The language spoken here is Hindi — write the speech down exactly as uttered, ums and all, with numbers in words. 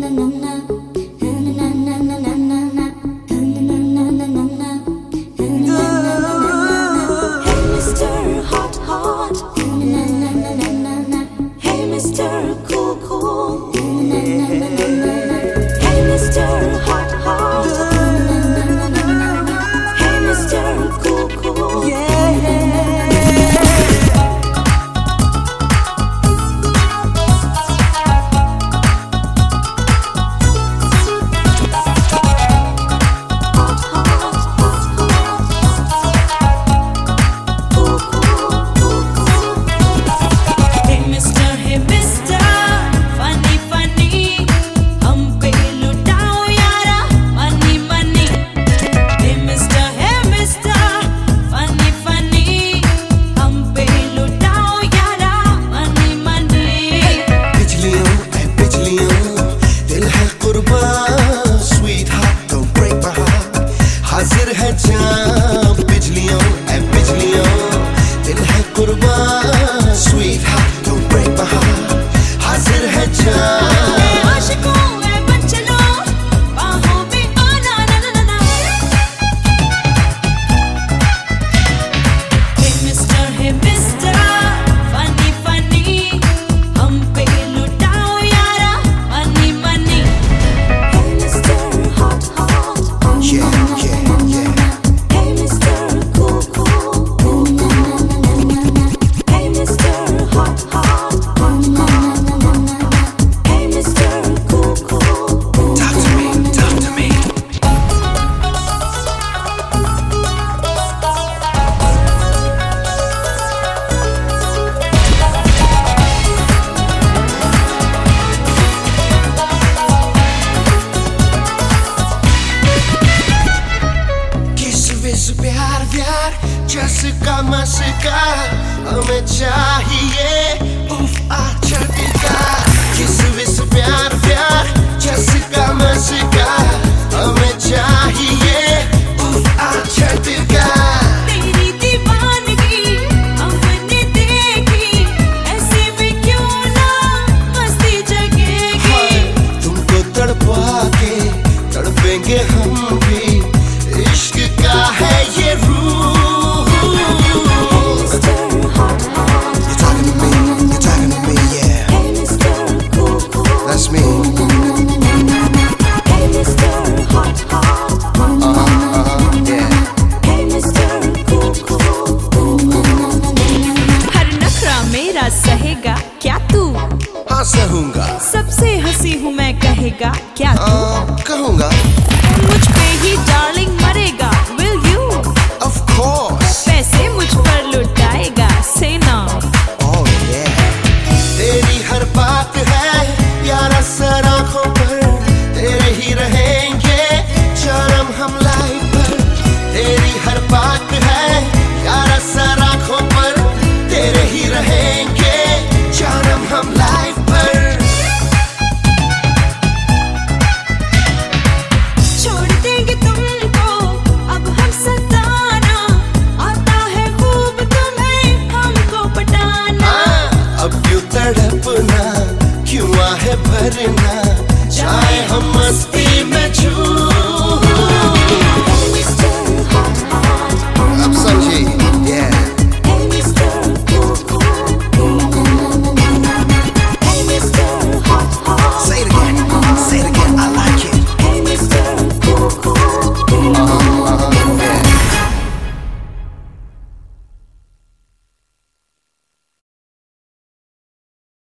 चस्का मस्का हमें चाहिए उफ आ झटका किस विस प्यार प्यार चस्का मस्का हमें चाहिए उफ आ झटका तेरी दीवानगी हमने देखी ऐसे में क्यों ना मस्ती जगेगी तुमको तड़पा के तड़पेंगे हम भी इश्क का है ये रूह सहेगा क्या तू? हाँ सहूंगा। सबसे हंसी हूँ मैं कहेगा क्या तू? आ, कहूँगा। मुझ पे ही डार्लिंग मरेगा will you? Of course। पैसे मुझ पर लुटाएगा say ना। Oh yeah। तेरी हर बात है यार असर आँखों पर तेरे ही रहेंगे जन्म हम लाइफ पर तेरी हर बात है यार असर आँखों पर तेरे ही रहेंगे हम लाइफ पर छोड़ देंगे तुमको अब हम सताना आता है खूब तुम्हें हमको पटाना अब क्यों तड़पना क्यों आहे भरना चाहे हम मस्ती में झूम